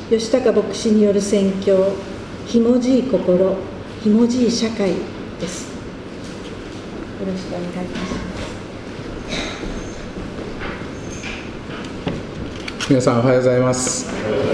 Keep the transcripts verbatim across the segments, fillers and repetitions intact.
吉高牧師による宣教、ひもじい心、ひもじい社会です。よろしくお願いいたします。皆さんおはようございます。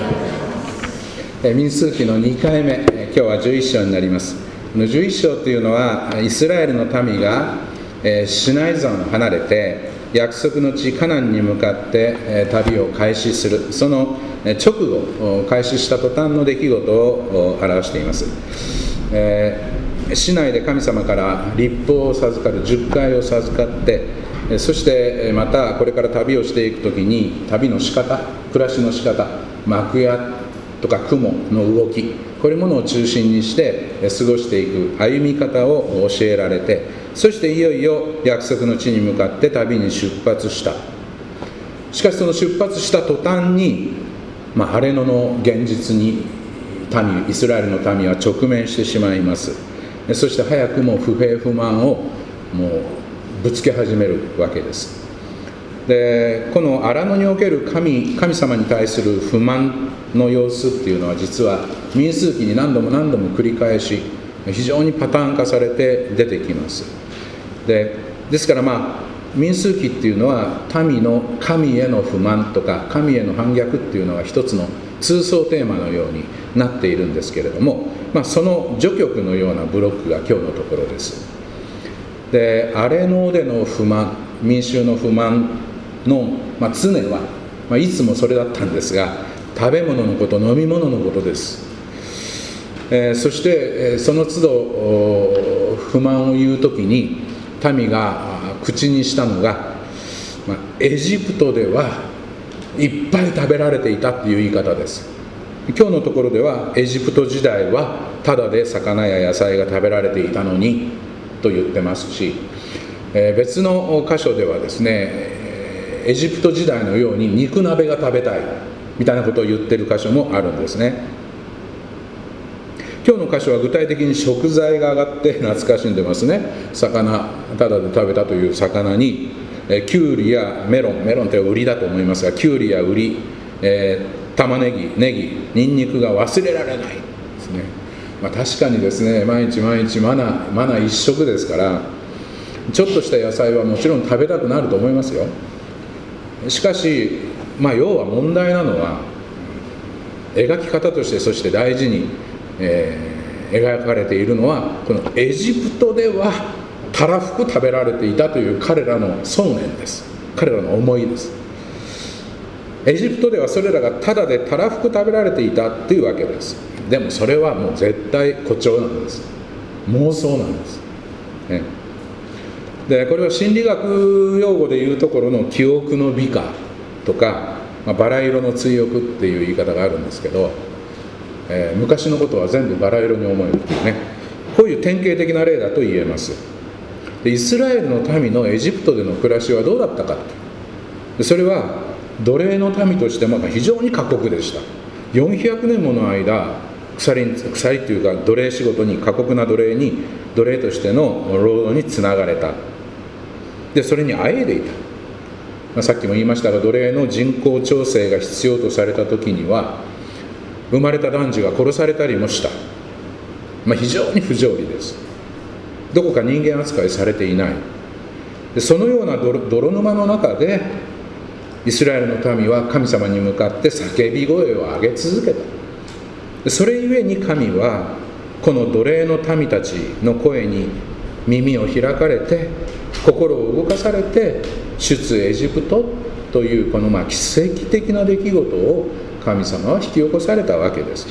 民数記のにかいめ、今日はじゅういっ章になります。このじゅういっ章というのは、イスラエルの民がシナイ山を離れて約束の地カナンに向かって旅を開始する、その直後開始した途端の出来事を表しています。えー、市内で神様から律法を授かる、十戒を授かって、そしてまたこれから旅をしていくときに旅の仕方、暮らしの仕方、幕屋とか雲の動き、こういうものを中心にして過ごしていく歩み方を教えられて、そしていよいよ約束の地に向かって旅に出発した。しかしその出発した途端に、まあ、荒れ野の現実に民、イスラエルの民は直面してしまいます。そして早くも不平不満をもうぶつけ始めるわけです。で、この荒野における 神, 神様に対する不満の様子っていうのは、実は民数記に何度も何度も繰り返し非常にパターン化されて出てきます。でですから、まあ民数記っていうのは民の神への不満とか神への反逆っていうのが一つの通奏テーマのようになっているんですけれども、まあ、その序曲のようなブロックが今日のところです。で、荒れ野での不満、民衆の不満の、まあ、常は、まあ、いつもそれだったんですが、食べ物のこと、飲み物のことです。えー、そして、えー、その都度不満を言うときに民が口にしたのが、まあ、エジプトではいっぱい食べられていたという言い方です。今日のところではエジプト時代はただで魚や野菜が食べられていたのにと言ってますし、えー、別の箇所ではですね、エジプト時代のように肉鍋が食べたいみたいなことを言ってる箇所もあるんですね。今日の箇所は具体的に食材が上がって懐かしんでますね。魚、ただで食べたという魚に、えー、キュウリやメロン、メロンって売りだと思いますが、キュウリやウリ、えー、玉ねぎ、ネギ、ニンニクが忘れられないですね。まあ、確かにですね、毎日毎日マナマナ一食ですから、ちょっとした野菜はもちろん食べたくなると思いますよ。しかし、まあ、要は問題なのは描き方として、そして大事に、えー、描かれているのは、このエジプトではたらふく食べられていたという彼らの想念です。彼らの思いです。エジプトではそれらがただでたらふく食べられていたというわけです。でもそれはもう絶対誇張なんです。妄想なんです、ね。でこれは心理学用語でいうところの記憶の美化とか、まあ、バラ色の追憶っていう言い方があるんですけど、えー、昔のことは全部バラ色に思えるというね、こういう典型的な例だと言えます。でイスラエルの民のエジプトでの暮らしはどうだったかで、それは奴隷の民としても非常に過酷でした。よんひゃくねんもの間鎖に鎖というか奴隷仕事に、過酷な奴隷に奴隷としての労働につながれた。でそれにあえいでいた。まあ、さっきも言いましたが、奴隷の人口調整が必要とされた時には生まれた男児が殺されたりもした。まあ、非常に不条理です。どこか人間扱いされていない。でそのような 泥, 泥沼の中でイスラエルの民は神様に向かって叫び声を上げ続けた。でそれゆえに神はこの奴隷の民たちの声に耳を開かれて、心を動かされて、出エジプトというこのまあ奇跡的な出来事を神様は引き起こされたわけです。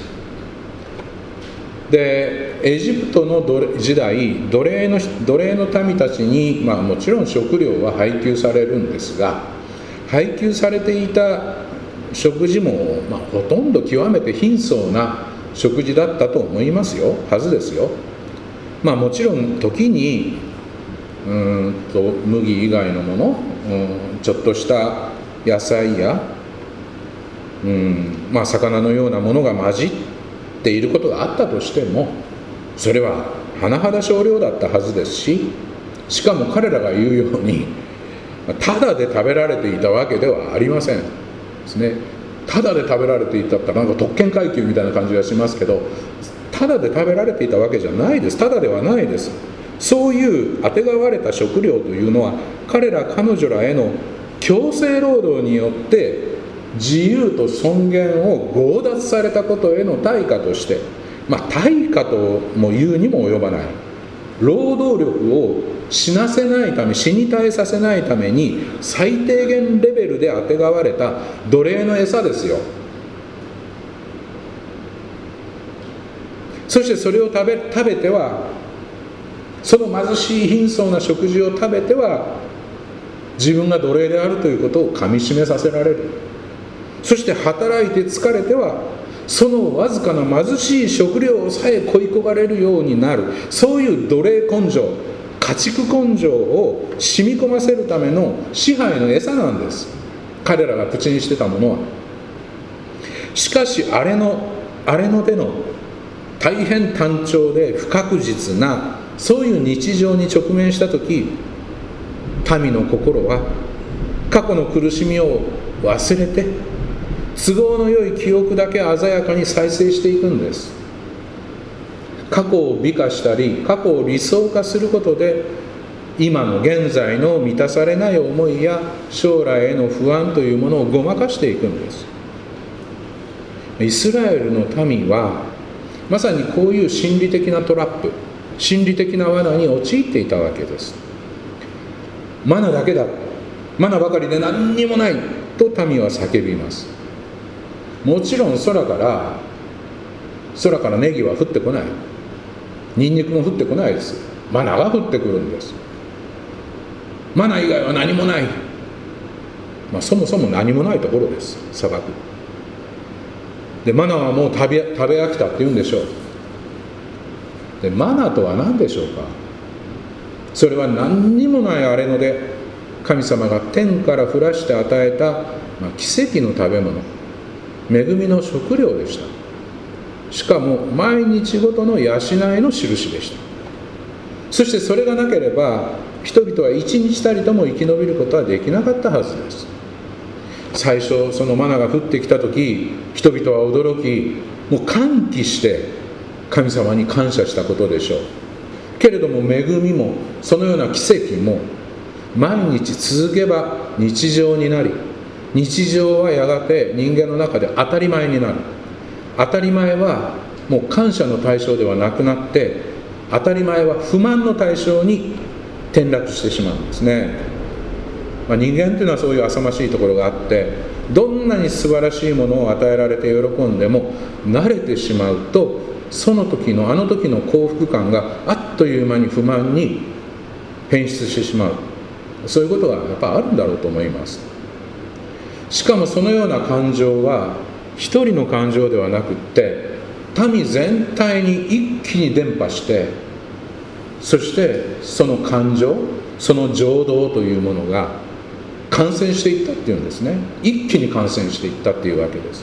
でエジプトの時代、奴隷の奴隷の民たちに、まあ、もちろん食料は配給されるんですが、配給されていた食事も、まあ、ほとんど極めて貧相な食事だったと思いますよ、はずですよ。まあもちろん時にうーんと麦以外のもの、うん、ちょっとした野菜や、うんまあ、魚のようなものが混じっていることがあったとしても、それは甚だ少量だったはずですし、しかも彼らが言うようにただで食べられていたわけではありませんですね。 ただで食べられていたってなんか特権階級みたいな感じがしますけど、ただで食べられていたわけじゃないです。ただではないです。そういうあてがわれた食料というのは、彼ら彼女らへの強制労働によって自由と尊厳を強奪されたことへの対価として、まあ対価とも言うにも及ばない、労働力を死なせないため、死に絶えさせないために最低限レベルであてがわれた奴隷の餌ですよ。そしてそれを食べ、食べては、その貧しい貧相な食事を食べては自分が奴隷であるということをかみしめさせられる。そして働いて疲れてはそのわずかな貧しい食料さえ恋焦がれるようになる。そういう奴隷根性、家畜根性を染み込ませるための支配の餌なんです、彼らが口にしてたものは。しかしあれのあれの手の大変単調で不確実なそういう日常に直面したとき、民の心は過去の苦しみを忘れて都合のよい記憶だけ鮮やかに再生していくんです。過去を美化したり過去を理想化することで、今の現在の満たされない思いや将来への不安というものをごまかしていくんです。イスラエルの民はまさにこういう心理的なトラップ、心理的な罠に陥っていたわけです。マナだけだ、マナばかりで何にもないと民は叫びます。もちろん空から空からネギは降ってこない、ニンニクも降ってこないです。マナが降ってくるんです。マナ以外は何もない、まあ、そもそも何もないところです、砂漠で。マナはもう食べ、食べ飽きたって言うんでしょう。でマナとは何でしょうか。それは何にもない荒れ野で神様が天から降らして与えた、まあ、奇跡の食べ物、恵みの食料でした。しかも毎日ごとの養いの印でした。そしてそれがなければ人々は一日たりとも生き延びることはできなかったはずです。最初そのマナが降ってきた時、人々は驚き、もう歓喜して神様に感謝したことでしょう。けれども恵みもそのような奇跡も毎日続けば日常になり、日常はやがて人間の中で当たり前になる。当たり前はもう感謝の対象ではなくなって、当たり前は不満の対象に転落してしまうんですね。まあ、人間というのはそういう浅ましいところがあって、どんなに素晴らしいものを与えられて喜んでも慣れてしまうと、その時のあの時の幸福感があっという間に不満に変質してしまう。そういうことがやっぱあるんだろうと思います。しかもそのような感情は一人の感情ではなくって、民全体に一気に伝播して、そしてその感情、その情動というものが感染していったっていうんですね。一気に感染していったっていうわけです。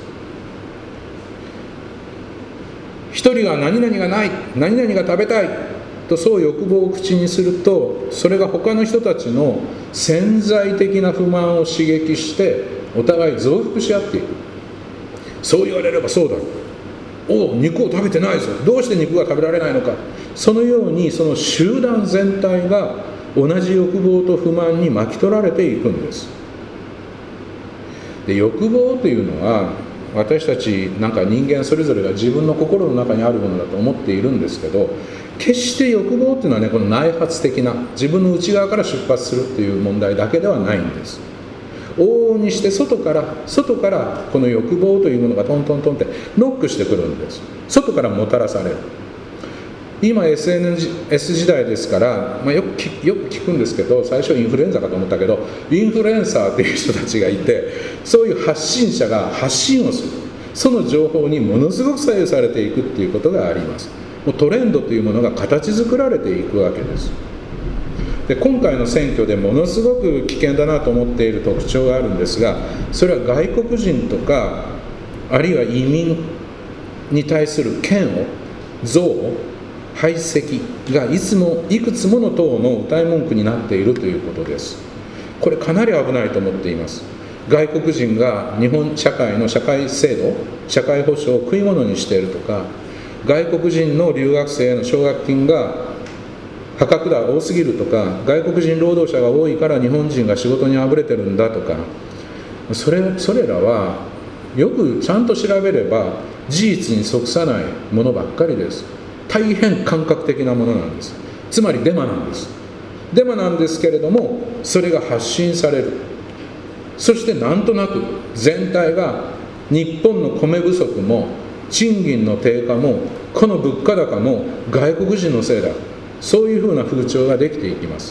一人が何々がない、何々が食べたいとそう欲望を口にすると、それが他の人たちの潜在的な不満を刺激してお互い増幅し合っていく。そう言われればそうだ、お肉を食べてないぞ、どうして肉が食べられないのか。そのようにその集団全体が同じ欲望と不満に巻き取られていくんです。で欲望というのは私たちなんか人間それぞれが自分の心の中にあるものだと思っているんですけど、決して欲望というのはね、この内発的な自分の内側から出発するという問題だけではないんです。往々にして外から外からこの欲望というものがトントントンってノックしてくるんです。外からもたらされる。今 エスエヌエス 時代ですから、まあ、よく聞、よく聞くんですけど、最初インフルエンザかと思ったけどインフルエンサーっていう人たちがいて、そういう発信者が発信をする。その情報にものすごく左右されていくっていうことがあります。もうトレンドというものが形作られていくわけです。で今回の選挙でものすごく危険だなと思っている特徴があるんですが、それは外国人とかあるいは移民に対する嫌悪、憎悪、排斥がいつもいくつもの党の謳い文句になっているということです。これかなり危ないと思っています。 外国人が日本社会の社会制度、社会保障を食い物にしているとか、外国人の留学生への奨学金が破格だ、多すぎるとか、外国人労働者が多いから日本人が仕事にあぶれてるんだとか、それ、それらはよくちゃんと調べれば事実に即さないものばっかりです。大変感覚的なものなんです。つまりデマなんです。デマなんですけれども、それが発信される。そしてなんとなく全体が日本の米不足も賃金の低下もこの物価高も外国人のせいだ、そういうふうな風潮ができていきます。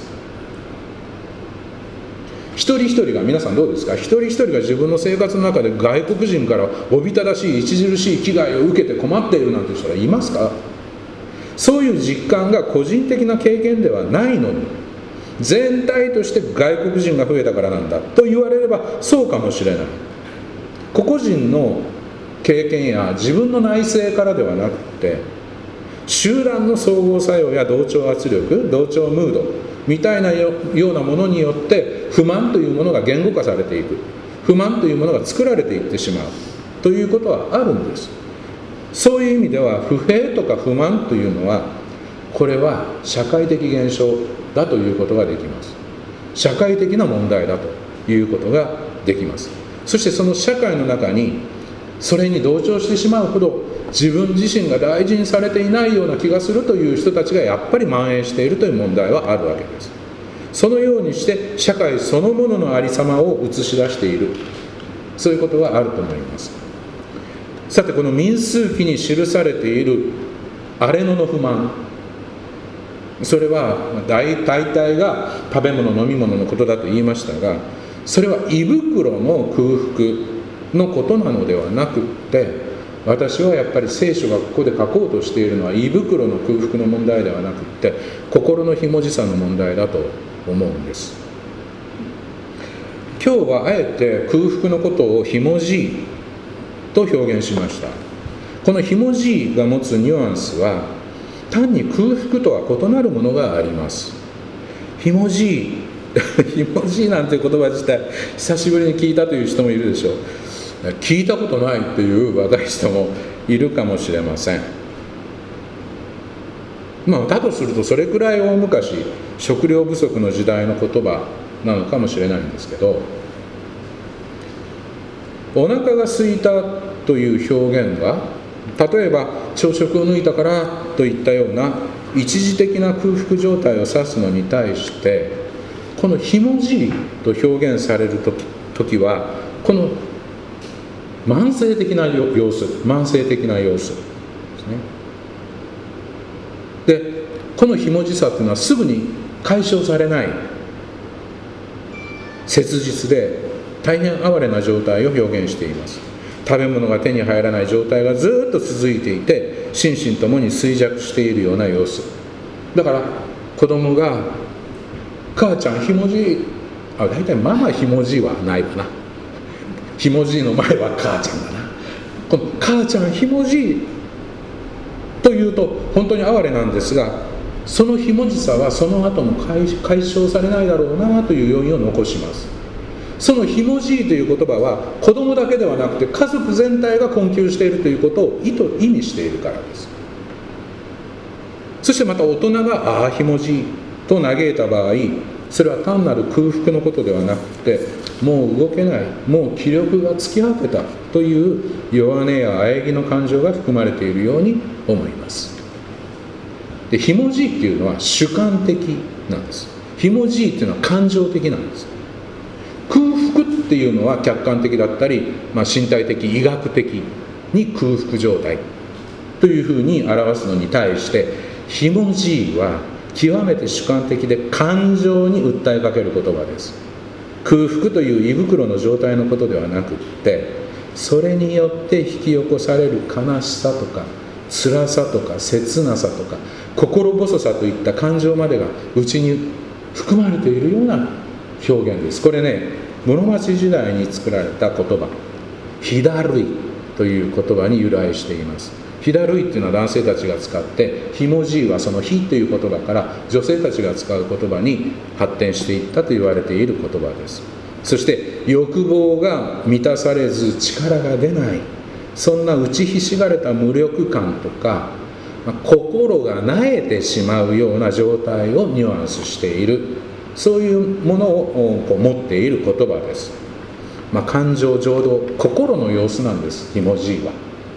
一人一人が、皆さんどうですか、一人一人が自分の生活の中で外国人からおびただしい著しい危害を受けて困っているなんて人はいますか？そういう実感が個人的な経験ではないのに、全体として外国人が増えたからなんだと言われればそうかもしれない。個々人の経験や自分の内省からではなくて、集団の総合作用や同調圧力、同調ムードみたいなようなものによって不満というものが言語化されていく、不満というものが作られていってしまうということはあるんです。そういう意味では不平とか不満というのは、これは社会的現象だということができます。社会的な問題だということができます。そしてその社会の中にそれに同調してしまうほど自分自身が大事にされていないような気がするという人たちがやっぱり蔓延しているという問題はあるわけです。そのようにして社会そのもののありさまを映し出している、そういうことはあると思います。さて、この民数記に記されている荒れ野の不満、それは大体が食べ物飲み物のことだと言いましたが、それは胃袋の空腹のことなのではなくって、私はやっぱり聖書がここで書こうとしているのは胃袋の空腹の問題ではなくって、心のひもじさの問題だと思うんです。今日はあえて空腹のことをひもじいと表現しました。このひもじいが持つニュアンスは、単に空腹とは異なるものがあります。ひもじいひもじいなんていう言葉自体久しぶりに聞いたという人もいるでしょう。聞いたことないという若い人もいるかもしれません。まあだとするとそれくらい大昔食料不足の時代の言葉なのかもしれないんですけど、お腹が空いたという表現が、例えば朝食を抜いたからといったような一時的な空腹状態を指すのに対して、このひもじいと表現されるとき、時はこの慢性的な様子、慢性的な様子ですね。で、このひもじさというのはすぐに解消されない切実で大変哀れな状態を表現しています。食べ物が手に入らない状態がずっと続いていて、心身ともに衰弱しているような様子だから、子供が母ちゃんひもじい、あ、大体ママひもじいはないわな、ひもじいの前は母ちゃんだな。この母ちゃんひもじいというと本当に哀れなんですが、そのひもじさはその後も解消されないだろうなという要因を残します。そのひもじいという言葉は子供だけではなくて家族全体が困窮しているということを意図意味しているからです。そしてまた大人がああひもじいと嘆いた場合、それは単なる空腹のことではなくて、もう動けない、もう気力が尽き果てたという弱音や喘ぎの感情が含まれているように思います。で、ひもじいっていうのは主観的なんです。ひもじいっていうのは感情的なんです。空腹っていうのは客観的だったり、まあ、身体的医学的に空腹状態というふうに表すのに対して、ひもじいは極めて主観的で感情に訴えかける言葉です。空腹という胃袋の状態のことではなくって、それによって引き起こされる悲しさとか辛さとか切なさとか心細さといった感情までがうちに含まれているような表現です。これね、室町時代に作られた言葉、ひだるいという言葉に由来しています。ひだるいっていうのは男性たちが使って、ひもじいはそのひという言葉から女性たちが使う言葉に発展していったと言われている言葉です。そして欲望が満たされず力が出ない、そんな打ちひしがれた無力感とか、心が萎えてしまうような状態をニュアンスしている、そういうものをこう持っている言葉です。まあ、感情、情動、心の様子なんです。ひもじいは。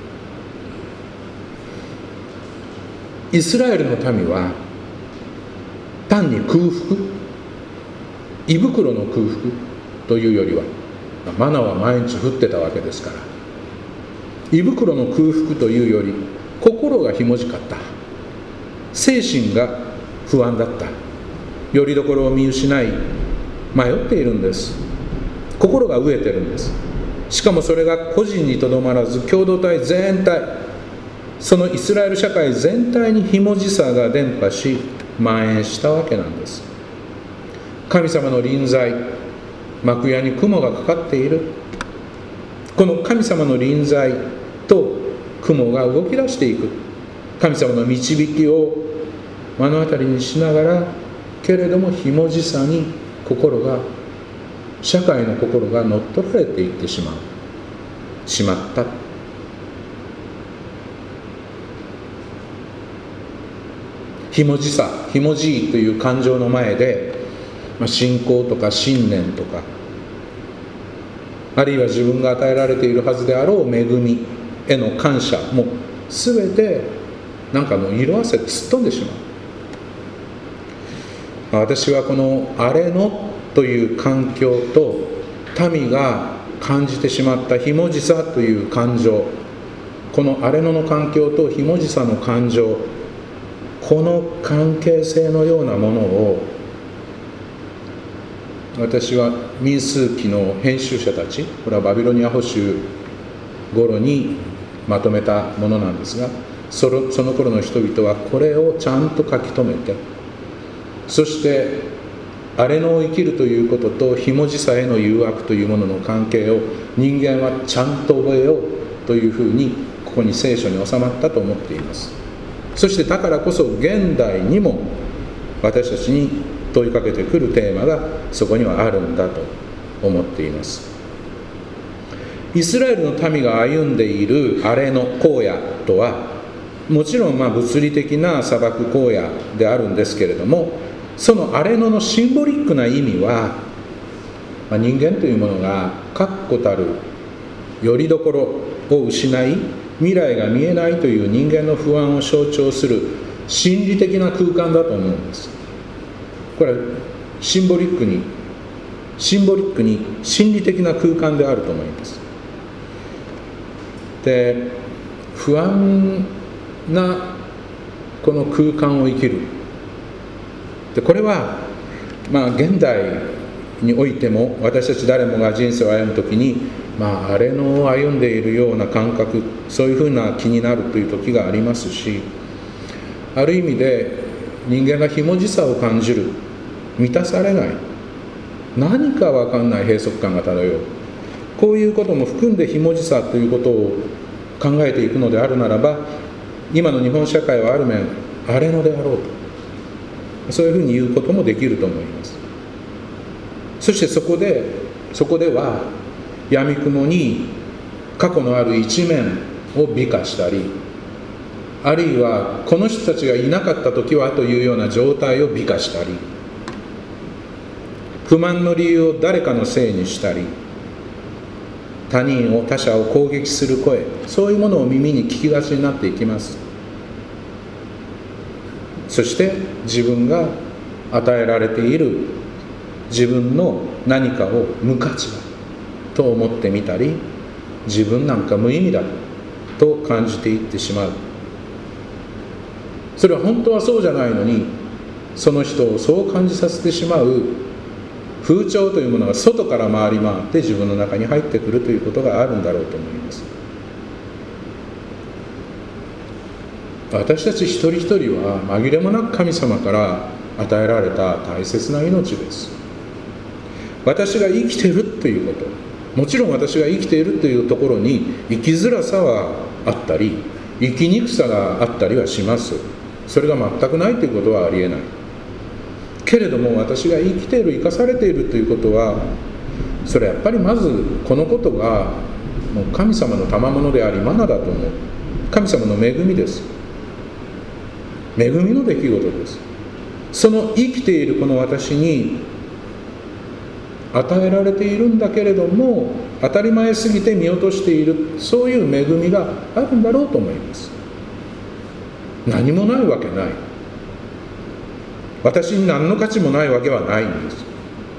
イスラエルの民は単に空腹、胃袋の空腹というよりは、マナは毎日降ってたわけですから、胃袋の空腹というより心がひもじかった、精神が不安だった、よりどころを見失い迷っているんです。心が飢えてるんです。しかもそれが個人にとどまらず共同体全体、そのイスラエル社会全体にひもじさが伝播し蔓延したわけなんです。神様の臨在、幕屋に雲がかかっている。この神様の臨在と雲が動き出していく、神様の導きを目の当たりにしながら、けれどもひもじさに心が、社会の心が乗っ取られていってしまうしまった。ひもじさ、ひもじいという感情の前で、まあ、信仰とか信念とか、あるいは自分が与えられているはずであろう恵みへの感謝も全てなんかもう色あせてすっ飛んでしまう。私はこの荒れ野という環境と民が感じてしまったひもじさという感情、この荒れ野の環境とひもじさの感情、この関係性のようなものを、私は民数記の編集者たち、これはバビロニア捕囚頃にまとめたものなんですが、その、その頃の人々はこれをちゃんと書き留めて、そして荒れ野を生きるということとひもじさへの誘惑というものの関係を人間はちゃんと覚えようというふうにここに聖書に収まったと思っています。そしてだからこそ現代にも私たちに問いかけてくるテーマがそこにはあるんだと思っています。イスラエルの民が歩んでいる荒れ野荒野とは、もちろんまあ物理的な砂漠荒野であるんですけれども、その荒れ野のシンボリックな意味は、まあ、人間というものが確固たる拠り所を失い未来が見えないという人間の不安を象徴する心理的な空間だと思うんです。これはシンボリックにシンボリックに心理的な空間であると思います。で、不安なこの空間を生きる。で、これはまあ現代においても私たち誰もが人生を歩むときに、まあ荒れ野を歩んでいるような感覚、そういうふうな気になるという時がありますし、ある意味で人間がひもじさを感じる、満たされない、何か分かんない閉塞感が漂う、こういうことも含んでひもじさということを考えていくのであるならば、今の日本社会はある面荒れ野であろうと、そういうふうに言うこともできると思います。そしてそこでそこでは闇雲に過去のある一面を美化したり、あるいはこの人たちがいなかった時はというような状態を美化したり、不満の理由を誰かのせいにしたり、他人を他者を攻撃する声、そういうものを耳に聞きがちになっていきます。そして自分が与えられている自分の何かを無価値だと思ってみたり、自分なんか無意味だと感じていってしまう。それは本当はそうじゃないのに、その人をそう感じさせてしまう風潮というものが外から回り回って自分の中に入ってくるということがあるんだろうと思います。私たち一人一人は紛れもなく神様から与えられた大切な命です。私が生きているということ、もちろん私が生きているというところに生きづらさはあったり、生きにくさがあったりはします。それが全くないということはありえないけれども、私が生きている、生かされているということは、 それはやっぱりまずこのことがもう神様の賜物でありマナだと思う。神様の恵みです。恵みの出来事です。その生きているこの私に与えられているんだけれども、当たり前すぎて見落としている、そういう恵みがあるんだろうと思います。何もないわけない。私に何の価値もないわけはないんです。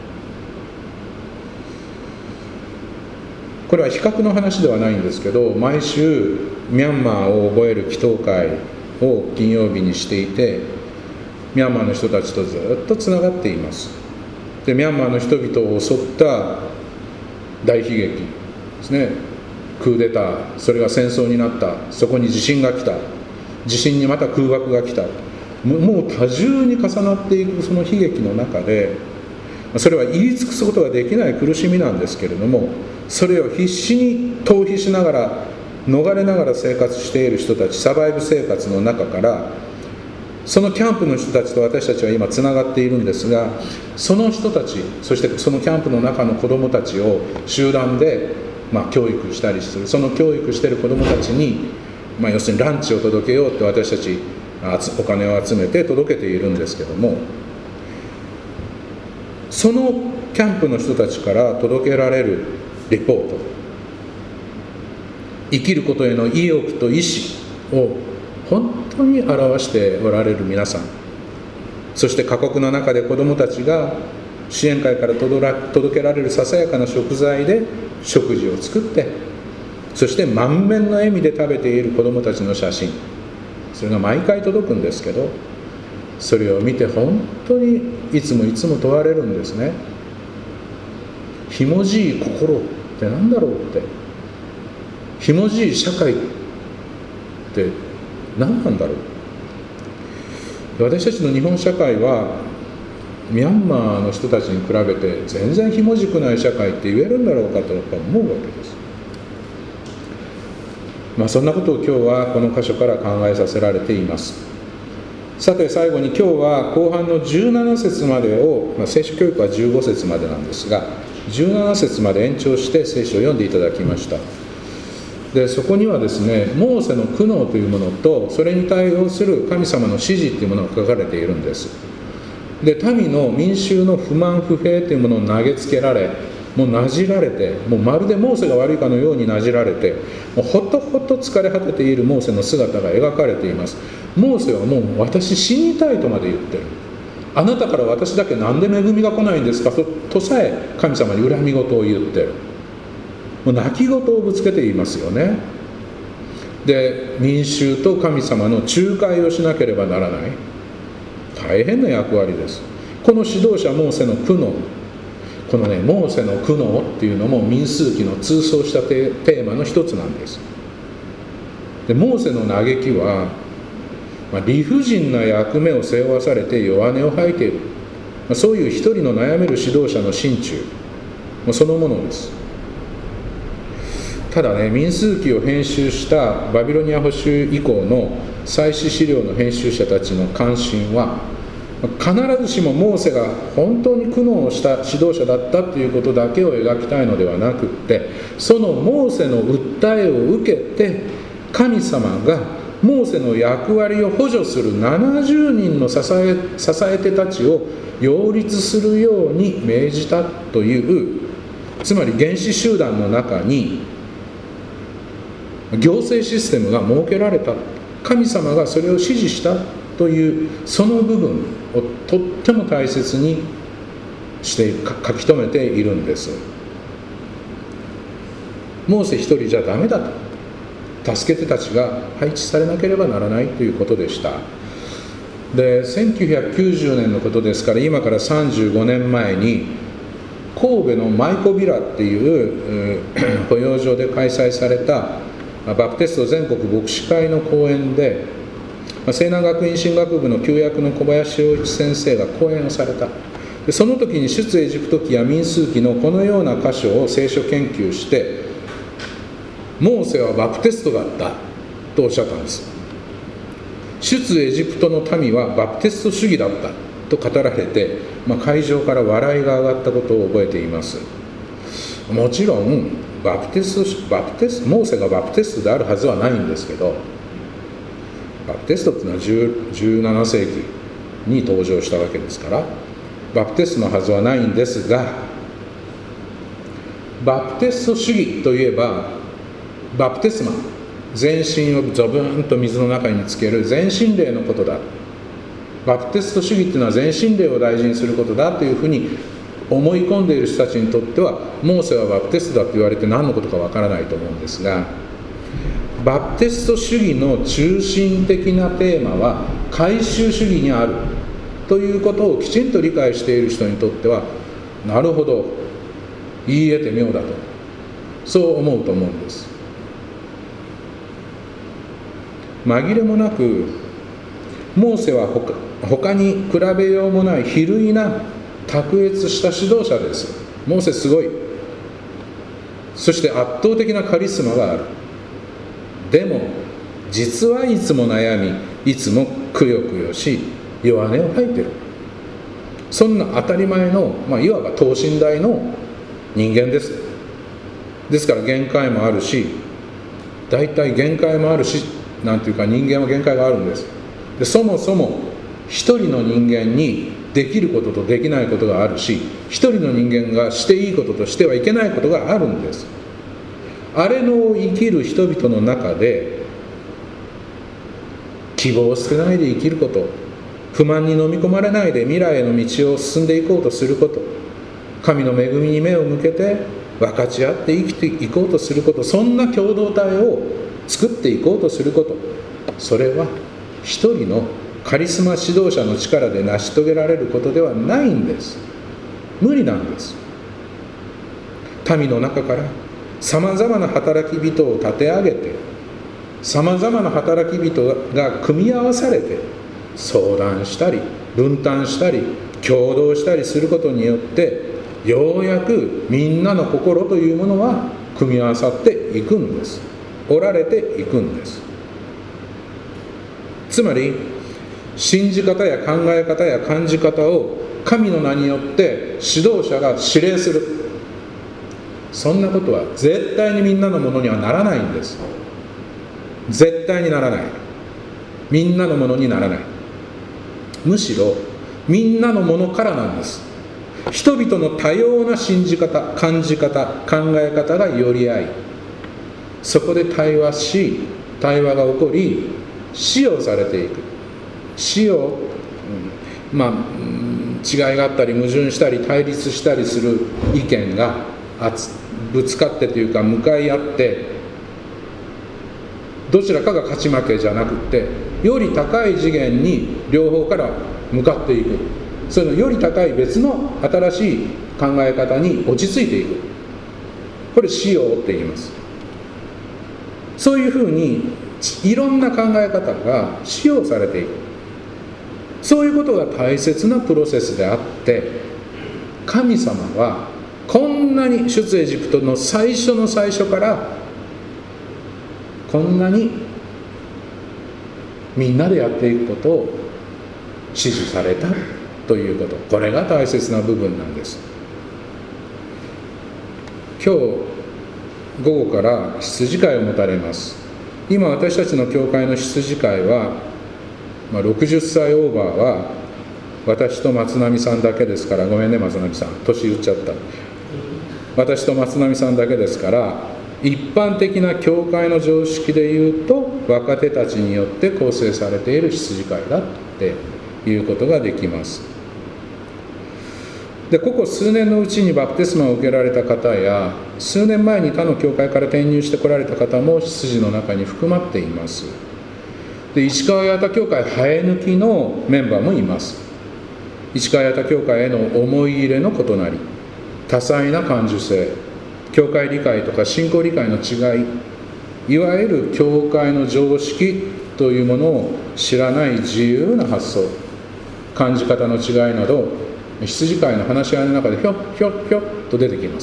これは比較の話ではないんですけど、毎週ミャンマーを覚える祈祷会を金曜日にしていて、ミャンマーの人たちとずっとつながっています。でミャンマーの人々を襲った大悲劇ですね、クーデター、それが戦争になった、そこに地震が来た、地震にまた空爆が来た、もう多重に重なっていくその悲劇の中で、それは言い尽くすことができない苦しみなんですけれども、それを必死に逃避しながら逃れながら生活している人たち、サバイブ生活の中から、そのキャンプの人たちと私たちは今つながっているんですが、その人たち、そしてそのキャンプの中の子どもたちを集団で、まあ、教育したりする。その教育している子どもたちに、まあ、要するにランチを届けようって私たちお金を集めて届けているんですけども、そのキャンプの人たちから届けられるリポート、生きることへの意欲と意志を本当に表しておられる皆さん、そして過酷な中で子どもたちが支援会から届けられるささやかな食材で食事を作って、そして満面の笑みで食べている子どもたちの写真、それが毎回届くんですけど、それを見て本当にいつもいつも問われるんですね。ひもじい心って何だろうって、ひもじい社会って何なんだろう。私たちの日本社会はミャンマーの人たちに比べて全然ひもじくない社会って言えるんだろうかとやっぱ思うわけです。まあそんなことを今日はこの箇所から考えさせられています。さて最後に今日は後半のじゅうなな節までを、まあ、聖書教育はじゅうご節までなんですが、じゅうなな節まで延長して聖書を読んでいただきました。でそこにはですね、モーセの苦悩というものと、それに対応する神様の指示というものが書かれているんです。で民の民衆の不満不平というものを投げつけられ、もうなじられて、もうまるでモーセが悪いかのようになじられて、もうほとほと疲れ果てているモーセの姿が描かれています。モーセはもう私死にたいとまで言ってる。あなたから私だけなんで恵みが来ないんですか と, とさえ神様に恨み事を言ってる。もう泣き言をぶつけていますよね。で民衆と神様の仲介をしなければならない、大変な役割です。この指導者モーセの苦悩、このねモーセの苦悩っていうのも民数記の通奏したテーマの一つなんです。でモーセの嘆きは、まあ、理不尽な役目を背負わされて弱音を吐いている、まあ、そういう一人の悩める指導者の心中もうそのものです。ただね、民数記を編集したバビロニア捕囚以降の祭祀資料の編集者たちの関心は、必ずしもモーセが本当に苦悩をした指導者だったということだけを描きたいのではなくって、そのモーセの訴えを受けて神様がモーセの役割を補助するななじゅうにんの支え、支え手たちを擁立するように命じたという、つまり原始集団の中に行政システムが設けられた、神様がそれを指示したというその部分をとっても大切にして書き留めているんです。モーセ一人じゃダメだと、助け手たちが配置されなければならないということでした。でせんきゅうひゃくきゅうじゅうねんのことですから、今からさんじゅうごねんまえに神戸の舞子ビラっていう保養所で開催されたバプテスト全国牧師会の講演で、西南学院神学部の旧約の小林洋一先生が講演をされた。でその時に出エジプト記や民数記のこのような箇所を聖書研究して、モーセはバプテストだったとおっしゃったんです。出エジプトの民はバプテスト主義だったと語られて、まあ、会場から笑いが上がったことを覚えています。 もちろんバプテストバプテスモーセがバプテストであるはずはないんですけど、バプテストっていうのはじゅうななせいきに登場したわけですから、バプテストのはずはないんですが、バプテスト主義といえばバプテスマ、全身をゾブーンと水の中につける全身霊のことだ。バプテスト主義っていうのは全身霊を大事にすることだというふうに思い込んでいる人たちにとっては、モーセはバプテストだと言われて何のことかわからないと思うんですが、バプテスト主義の中心的なテーマは改宗主義にあるということをきちんと理解している人にとっては、なるほど、言い得て妙だと、そう思うと思うんです。紛れもなくモーセは 他, 他に比べようもない比類な卓越した指導者です。モーセすごい。そして圧倒的なカリスマがある。でも実はいつも悩み、いつもくよくよし、弱音を吐いてる。そんな当たり前の、まあ、いわば等身大の人間です。ですから限界もあるし、大体限界もあるし、なんていうか人間は限界があるんです。でそもそも一人の人間にできることとできないことがあるし、一人の人間がしていいこととしてはいけないことがあるんです。あれの生きる人々の中で希望を捨てないで生きること、不満に飲み込まれないで未来への道を進んでいこうとすること、神の恵みに目を向けて分かち合って生きていこうとすること、そんな共同体を作っていこうとすること、それは一人のカリスマ指導者の力で成し遂げられることではないんです。無理なんです。民の中からさまざまな働き人を立て上げて、さまざまな働き人が組み合わされて相談したり分担したり共同したりすることによって、ようやくみんなの心というものは組み合わさっていくんです。折られていくんです。つまり信じ方や考え方や感じ方を神の名によって指導者が指令する、そんなことは絶対にみんなのものにはならないんです。絶対にならない。みんなのものにならない。むしろみんなのものからなんです。人々の多様な信じ方、感じ方、考え方が寄り合い、そこで対話し、対話が起こり、使用されていく。使用、うん、まあ違いがあったり矛盾したり対立したりする意見がぶつかってというか向かい合って、どちらかが勝ち負けじゃなくて、より高い次元に両方から向かっていく。そのより高い別の新しい考え方に落ち着いていく。これ使用って言います。そういうふうにいろんな考え方が使用されていく。そういうことが大切なプロセスであって、神様はこんなに出エジプトの最初の最初からこんなにみんなでやっていくことを指示されたということ、これが大切な部分なんです。今日午後から羊飼いを持たれます。今私たちの教会の羊飼いは、まあ、ろくじゅっさいオーバーは私と松並さんだけですから、ごめんね松並さん、年言っちゃった。私と松並さんだけですから、一般的な教会の常識でいうと若手たちによって構成されている羊飼いだっていうことができます。でここ数年のうちにバプテスマを受けられた方や、数年前に他の教会から転入してこられた方も羊の中に含まっています。で市川八幡教会生え抜きのメンバーもいます。市川八幡教会への思い入れの異なり、多彩な感受性、教会理解とか信仰理解の違い、いわゆる教会の常識というものを知らない自由な発想、感じ方の違いなど、羊飼いの話し合いの中でひょっひょっひょっと出てきます。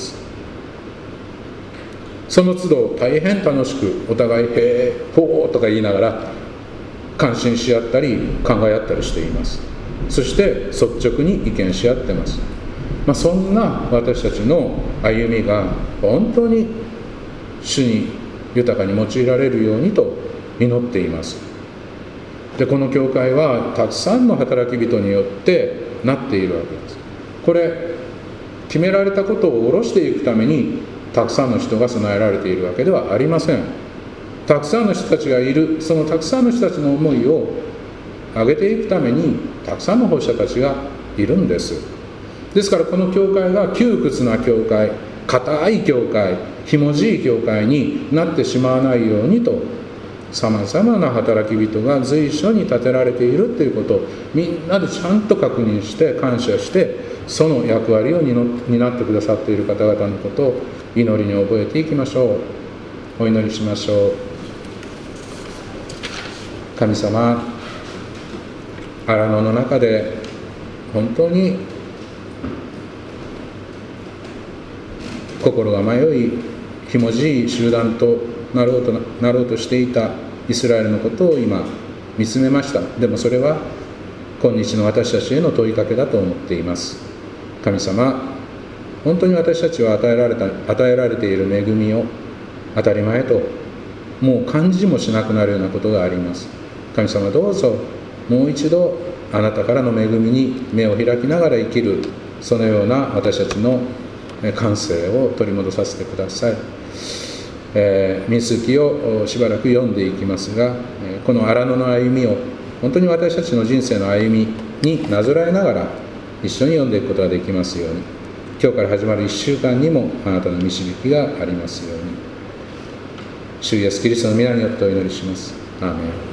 その都度大変楽しくお互い「へえほう」とか言いながら感心し合ったり考え合ったりしています。そして率直に意見し合ってます。 まあ、そんな私たちの歩みが本当に主に豊かに用いられるようにと祈っています。でこの教会はたくさんの働き人によってなっているわけです。これ決められたことを下ろしていくためにたくさんの人が備えられているわけではありません。たくさんの人たちがいる、そのたくさんの人たちの思いを上げていくためにたくさんの奉仕者たちがいるんです。ですからこの教会が窮屈な教会、固い教会、ひもじい教会になってしまわないようにと、さまざまな働き人が随所に立てられているということをみんなでちゃんと確認して感謝して、その役割を担ってくださっている方々のことを祈りに覚えていきましょう。お祈りしましょう。神様、荒野の中で本当に心が迷い、ひもじい集団となろうとなろうとしていたイスラエルのことを今見つめました。でもそれは今日の私たちへの問いかけだと思っています。神様、本当に私たちは与えられた与えられている恵みを当たり前ともう感じもしなくなるようなことがあります。神様、どうぞもう一度あなたからの恵みに目を開きながら生きる、そのような私たちの感性を取り戻させてください。えー、民数記をしばらく読んでいきますが、この荒野の歩みを本当に私たちの人生の歩みになぞらえながら一緒に読んでいくことができますように、今日から始まるいっしゅうかんにもあなたの導きがありますように、主イエスキリストの皆によってお祈りします。アーメン。